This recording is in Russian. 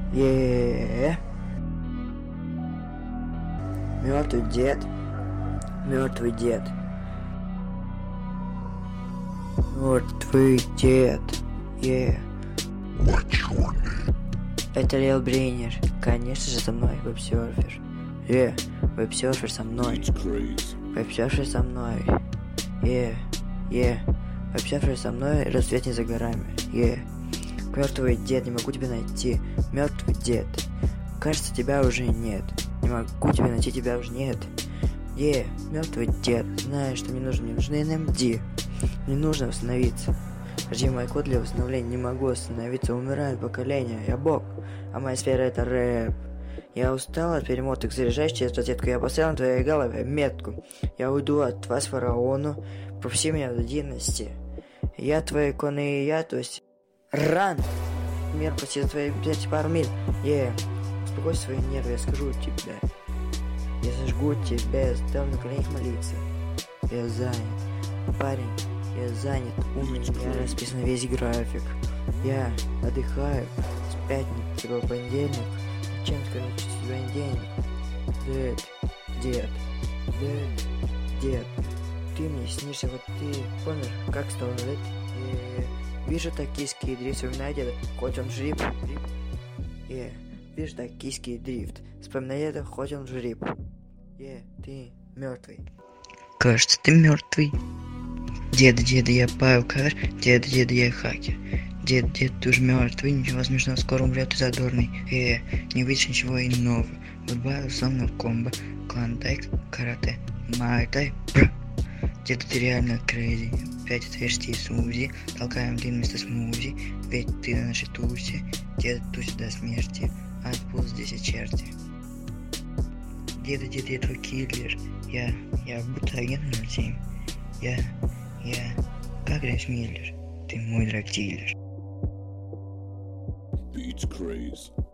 Мертвый дед. Мертвый дед. Мертвый дед. Это Лил Бринер. Конечно же, со мной веб-серфер. Веб-серфер со мной. Веб-серфер со мной. Веб-серфер со мной, рассвет не за горами. Мертвый дед, не могу тебя найти. Мертвый дед. Кажется, тебя уже нет. Не могу тебя найти, тебя уже нет. Мертвый дед. Знаешь, что мне нужно? Мне нужны NMD. Мне нужно восстановиться. Жди мой код для восстановления. Не могу остановиться. Умирает поколение. Я бог. А моя сфера это рэп. Я устал от перемоток. Заряжаешь через розетку. Я поставил на твоей голове метку. Я уйду от вас, фараону. Пропусти меня в единости. Я твои иконы и я, то есть... Ран! Мир почти за твои 5 пару миль. Успокойся свои нервы, я скажу тебе. Я зажгу тебя, я заставлю на коленях молиться. Я занят, парень, я занят. У меня расписан весь график. Я отдыхаю с пятницы по понедельник. Чем скажу тебя денег? Дед. Ты мне снишься, вот ты помнишь, как 100 лет? Вижу токийский дрифт, вспоминаю деда, хоть он жрип. Вижу токийский дрифт, вспоминаю деда, хоть он жрип. Ты мертвый. Кажется, ты мертвый. Деда, я Павел Кавер, деда, я хакер. Дед, ты уже мертвый, ничего смешного, скоро умрет и задорный. Не увидишь ничего иного. Гудбай, условно комбо, клондайк, карате, майтай, бра. Деда, ты реально крейзи. 5 отверстий смузи, толкаем длинный вместо смузи. Ведь ты на нашей тусе. Деда тусит до смерти, отпуск здесь и черти. Деда, я твой киллер. Я будто агент 07. Я как Грейс Миллер. Ты мой драгдилер. Beats craze.